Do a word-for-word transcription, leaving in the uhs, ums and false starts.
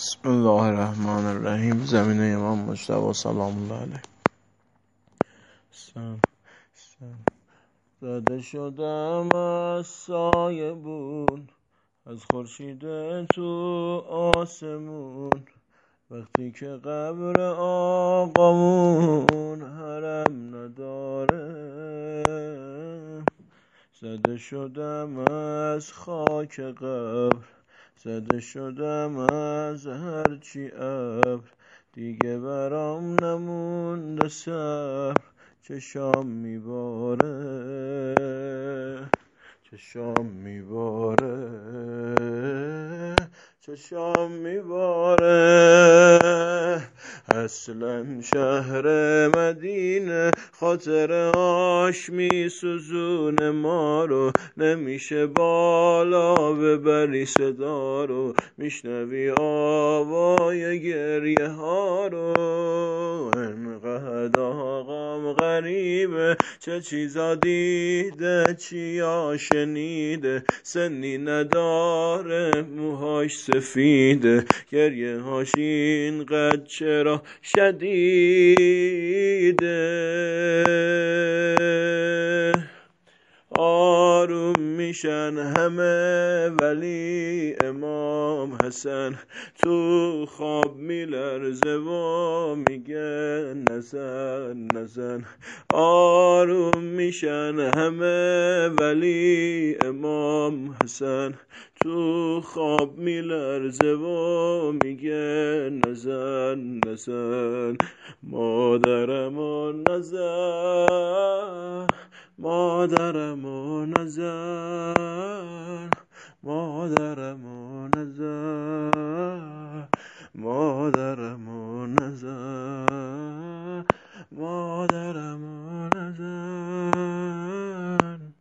بسم الله الرحمن الرحیم. زمینه امام مجتبی سلام الله علیه. سم سم زده شدم از سایبون، از خورشید تو آسمون، وقتی که قبر آقامون حرم نداره. زده شدم از خاک قبر، زده شدم از هرچی ابر، دیگه برام نمونده صبر، چشام میباره چشام میباره چشام میباره. اصلا شهر مدینه خاطرهاش میسوزونه ما رو، نمیشه بالا ببری صدا رو، میشنوی آوای گریه ها رو. انقدر آقام غریبه، چه چیزا دیده چیا شنیده، سنی نداره موهاش سفیده، گریه هاش اینقدر چرا شدیده. آروم میشن همه ولی امام حسن تو خواب میلرزه و میگه نزن نزن. آروم میشن همه ولی امام حسن تو خواب میلرزه و میگه نزن نزن. مادرمو نزن مادرمو نزن مادرمو نزن مادرمو نزن.